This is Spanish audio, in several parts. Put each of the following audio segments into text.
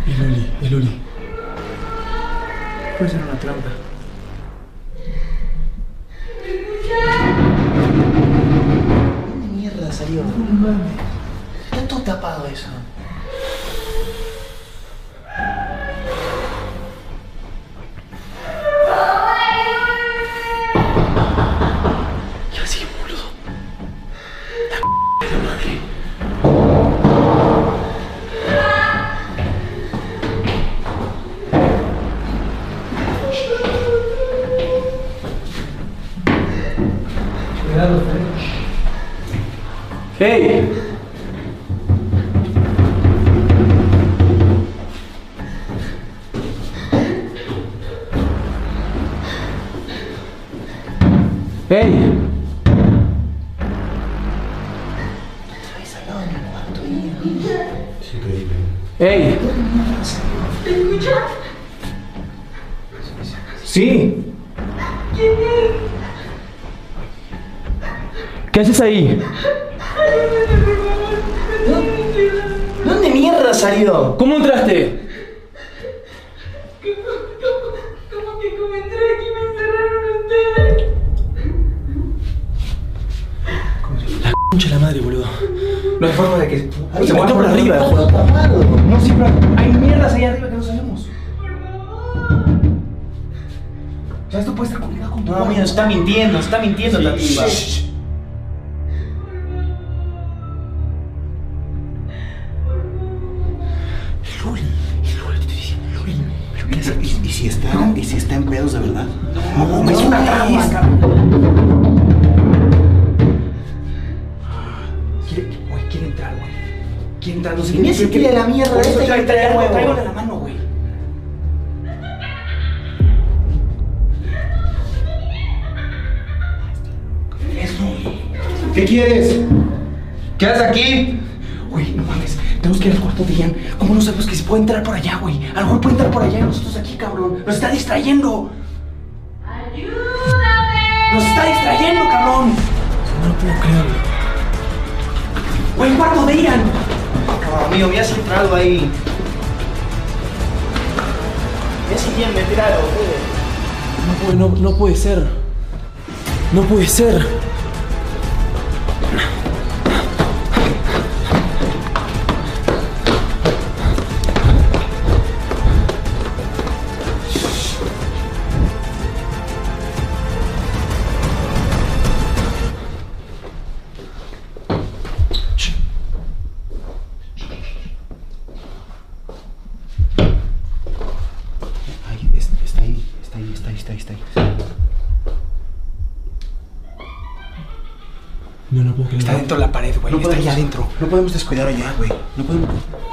El Uli. Puede ser una trampa. ¿Dónde mierda salió? Está todo tapado eso. ¡Hey! ¡Hey! ¿Sabes al lado de mi cuarto ahí? Es increíble. ¡Hey! ¿Te escuchas? ¡Sí! ¿Qué haces ahí? ¿Dónde mierda salió? ¿Cómo entraste? ¿Cómo que como entré aquí me encerraron ustedes? La concha de la madre, boludo. No hay forma de que Ahí se está mueva por arriba. está todo tapado. No, sí, pero hay mierdas ahí arriba que no sabemos. Ya esto puede estar combinado con tu No, mira, se está mintiendo Tativa. ¿Y si está en pedos de verdad? No, es una trampa, cabrón. Quiere entrar, güey. Quiere entrar, no sé Y se tira la mierda por eso esta y trae huevo. traigo en la mano, güey. ¿Qué quieres? ¿Qué haces aquí? Güey, no mames, tenemos que ir al cuarto de Ian. ¿Cómo no sabemos que se puede entrar por allá, güey? A lo mejor puede entrar por allá y nosotros aquí, cabrón. Nos está distrayendo. ¡Ayúdame! ¡Nos está distrayendo, cabrón! No lo puedo creer. ¡Güey, el cuarto de Ian! No, amigo, me has entrado ahí. Mira si quieren meter algo, güey. No puede ser. No puede ser. Está ahí. No puedo creer. Está dentro de la pared, güey. No Está podemos- allá adentro. No podemos descuidar allá, güey. No podemos.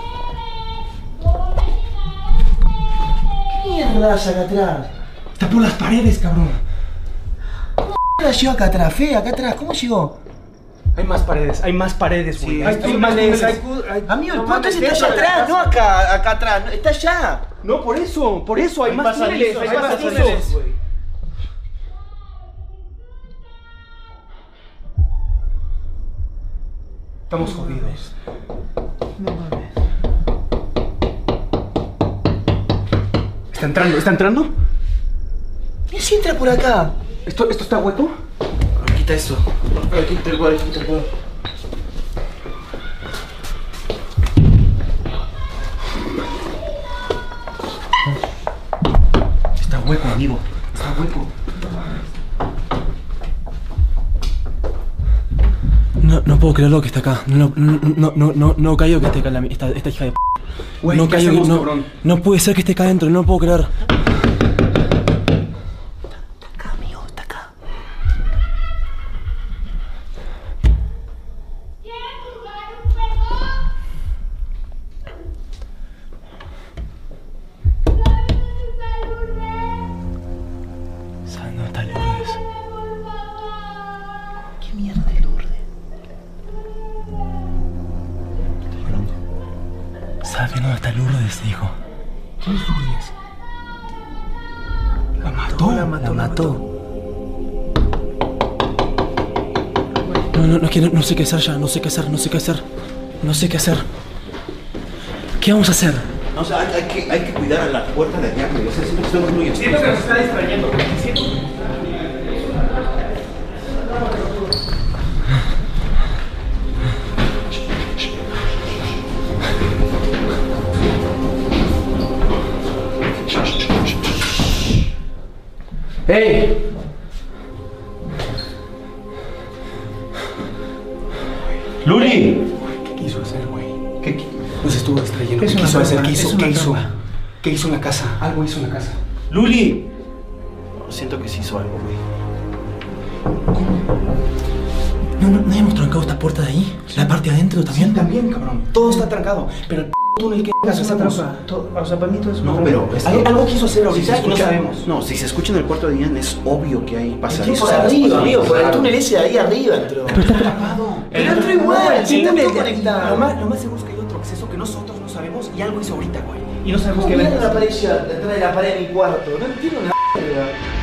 ¿Qué mierda hace acá atrás? Está por las paredes, cabrón. ¿Qué llegó acá atrás, Fe? Acá atrás, ¿cómo llegó? Hay más paredes, güey. Sí, hay más paredes. Amigo, el punto ese está allá atrás, no acá atrás, está allá. No, por eso, hay más túneles, hay más túneles. túneles, güey. Estamos jodidos. No mames. ¿Está entrando? ¿Y si entra por acá? ¿Esto está hueco? Quita eso. Quita el cuadro, quita el cuadro. Está hueco, amigo. Está hueco. No puedo creer lo que está acá. No caigo que esté acá esta hija de p. Güey, no ¿qué caigo, hacemos, no, cabrón? no puede ser que esté acá adentro, no lo puedo creer. Acá, amigo, está acá. ¿Sabes dónde está Lourdes? ¿Qué mierda de Lourdes? ¿Sabes dónde está Lourdes, hijo? ¿Quién es Lourdes? La mató. La mató. No sé qué hacer ya, no sé qué hacer. ¿Qué vamos a hacer? No, o sea, hay que cuidar a la puerta de allá, güey. O sea, siento que estamos muy Siento que nos está distrayendo. Siento que... ¡Ey! ¡Luli! ¿Qué quiso hacer, güey? ¿Qué nos estuvo distrayendo? ¿Qué quiso hacer? ¿Qué hizo? ¿Qué hizo? ¿Qué hizo en la casa? Algo hizo en la casa. ¡Luli! Siento que sí hizo algo, güey. ¿No hayamos trancado esta puerta de ahí? ¿La parte de adentro también? Sí, también, cabrón. Todo está trancado. Pero el túnel que Es una trampa. O sea, para mí todo es una No, trampa. pero algo quiso hacer ahorita y no escucha- sabemos. No, si se escucha en el cuarto de Ian, es obvio que hay pasadizos. Por arriba, amigo, por el túnel ese de ahí arriba entró. Pero está atrapado. Pero entró igual, si está todo conectado. Lo más seguro es que hay otro acceso que nosotros no sabemos y algo hizo ahorita, güey. Y no sabemos ¿Cómo qué ver. mierda aparece detrás de la pared de mi cuarto? No entiendo una mierda.